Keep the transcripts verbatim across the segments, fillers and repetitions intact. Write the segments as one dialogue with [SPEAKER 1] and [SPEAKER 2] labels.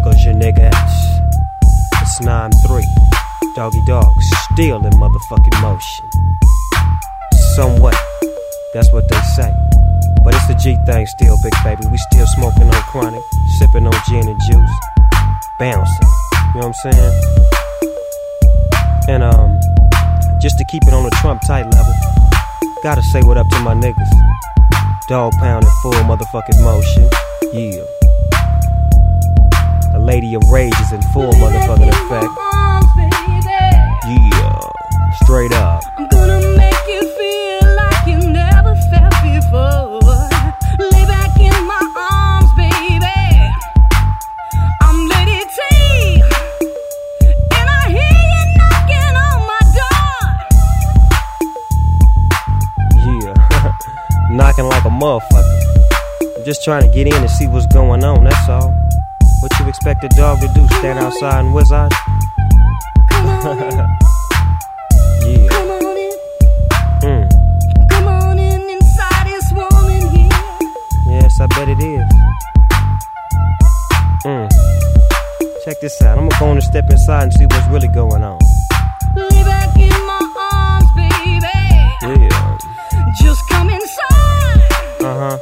[SPEAKER 1] goes your nigga S. It's nine three. Doggy dog, still in motherfucking motion. Somewhat, that's what they say. But it's the G thing still, big baby. We still smoking on chronic, sipping on gin and juice, bouncing. You know what I'm saying? And um, just to keep it on the Trump tight level, gotta say what up to my niggas. Dog pound in full motherfucking motion. Yeah. The Lady of Rage is in full motherfucking effect. Yeah. Straight up.
[SPEAKER 2] I'm gonna make you feel like you never felt before. Lay back in my arms, baby. I'm Lady T, and I hear you knocking on my door.
[SPEAKER 1] Yeah. Knocking like a motherfucker. I'm just trying to get in and see what's going on, that's all. What you expect a dog to do? Stand outside and wizard?
[SPEAKER 2] Come on in.
[SPEAKER 1] Yeah.
[SPEAKER 2] Come on in.
[SPEAKER 1] Mm.
[SPEAKER 2] Come on in inside this woman here.
[SPEAKER 1] Yes, I bet it is. Mm. Check this out. I'm gonna go on and step inside and see what's really going on.
[SPEAKER 2] Lay back in my arms, baby.
[SPEAKER 1] Yeah.
[SPEAKER 2] Just come inside.
[SPEAKER 1] Uh-huh.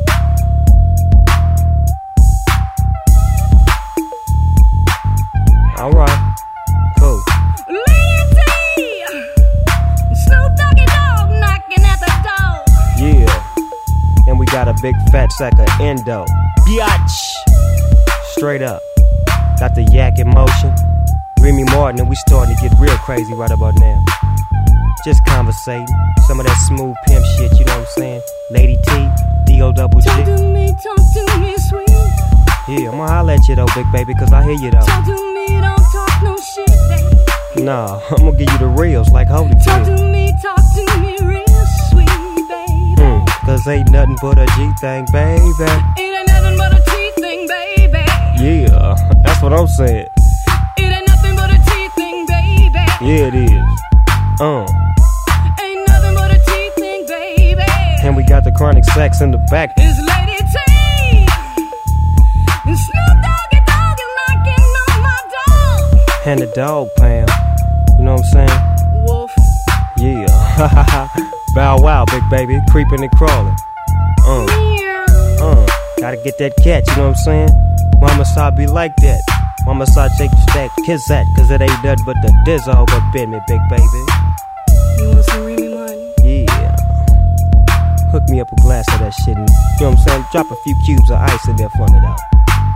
[SPEAKER 1] Alright. Cool.
[SPEAKER 2] Lady, Snoop Doggy Dogg knocking at the door.
[SPEAKER 1] Yeah. And we got a big fat sack of endo. Biatch. Straight up. Got the yak in motion. Remy Martin, and we starting to get real crazy right about now. Just conversating. Some of that smooth pimp shit, you know what I'm saying? Lady T, D O double G.
[SPEAKER 2] Talk to me, talk to me, sweet.
[SPEAKER 1] Yeah, I'ma holla at you though, big baby, cause I hear you though.
[SPEAKER 2] Talk to me, don't talk no shit, baby.
[SPEAKER 1] Nah, I'ma give you the reals like Holy
[SPEAKER 2] Talk
[SPEAKER 1] Kid.
[SPEAKER 2] to me, talk to me real sweet, baby.
[SPEAKER 1] Mm, cause ain't nothing but a G thing, baby.
[SPEAKER 2] It ain't nothing but a T thing, baby.
[SPEAKER 1] Yeah, that's what I'm saying.
[SPEAKER 2] It ain't nothing but a T thing, baby.
[SPEAKER 1] Yeah, it is. Uh.
[SPEAKER 2] Ain't nothing but a T thing, baby.
[SPEAKER 1] And we got the chronic sax in the back.
[SPEAKER 2] It's Lady T. And Snoop Doggy Dogg is knocking on my door.
[SPEAKER 1] And the dog pound. You know what I'm saying?
[SPEAKER 2] Wolf.
[SPEAKER 1] Yeah. Bow wow, big baby. Creeping and crawling. Uh.
[SPEAKER 2] Meow.
[SPEAKER 1] Uh. Gotta get that cat, you know what I'm saying? Mama saw be like that. Mama saw shake the stack, kiss that, cause it ain't nothing but the dizzle up in me, big baby.
[SPEAKER 2] You want some Remy Martin?
[SPEAKER 1] Yeah. Hook me up a glass of that shit and, you know what I'm saying? Drop a few cubes of ice in there for me, though.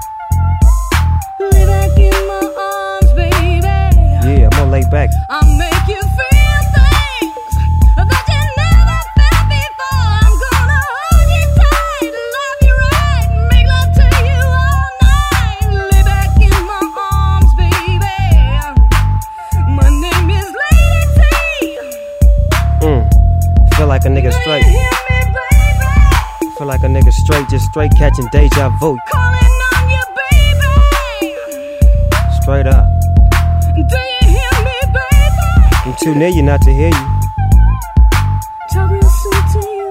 [SPEAKER 2] Lay back in my arms, baby.
[SPEAKER 1] Yeah, I'm gonna lay back.
[SPEAKER 2] I'll make you feel things that you never felt before. I'm gonna hold you tight, love you right, make love to you all night. Lay back in my arms, baby. My name is Lady T.
[SPEAKER 1] Mm. Feel like a nigga
[SPEAKER 2] Do
[SPEAKER 1] straight.
[SPEAKER 2] you hear me, baby?
[SPEAKER 1] Feel like a nigga straight, just straight catching deja vu.
[SPEAKER 2] Calling on you, baby.
[SPEAKER 1] Straight up.
[SPEAKER 2] Do you hear me, baby?
[SPEAKER 1] I'm too near you not to hear you.
[SPEAKER 2] Talk real sweet to you,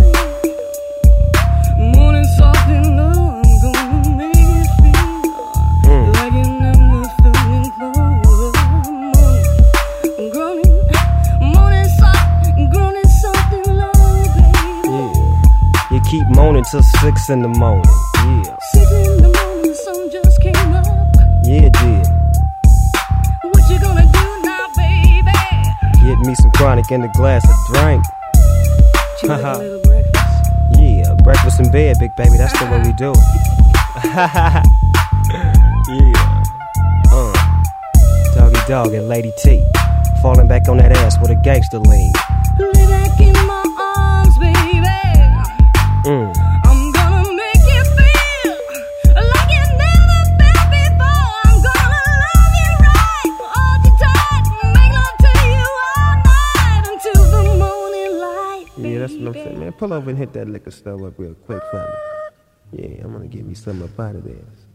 [SPEAKER 2] my morning soft and low. I'm gonna make you feel
[SPEAKER 1] Mm.
[SPEAKER 2] like you never felt before. I'm groaning, morning soft, groaning soft and low, baby.
[SPEAKER 1] Yeah. You keep moaning till six in the morning. Yeah.
[SPEAKER 2] Six in the morning, the sun just came up.
[SPEAKER 1] Yeah, it did.
[SPEAKER 2] What you gonna do now, baby?
[SPEAKER 1] Get me some chronic in the glass of drink.
[SPEAKER 2] You like a little breakfast?
[SPEAKER 1] Yeah, breakfast in bed, big baby. That's the way we do it. Yeah. Uh. Doggy dog and Lady T. Falling back on that ass with a gangster lean.
[SPEAKER 2] Lay back in my arms, baby.
[SPEAKER 1] Mm.
[SPEAKER 2] I'm gonna make you feel like you never felt before. I'm gonna love you right, hold you tight, make love to you all night until the morning light.
[SPEAKER 1] Yeah, that's what I'm
[SPEAKER 2] baby.
[SPEAKER 1] saying, man. Pull over and hit that liquor store up real quick for me. Yeah, I'm gonna get me some up out of there.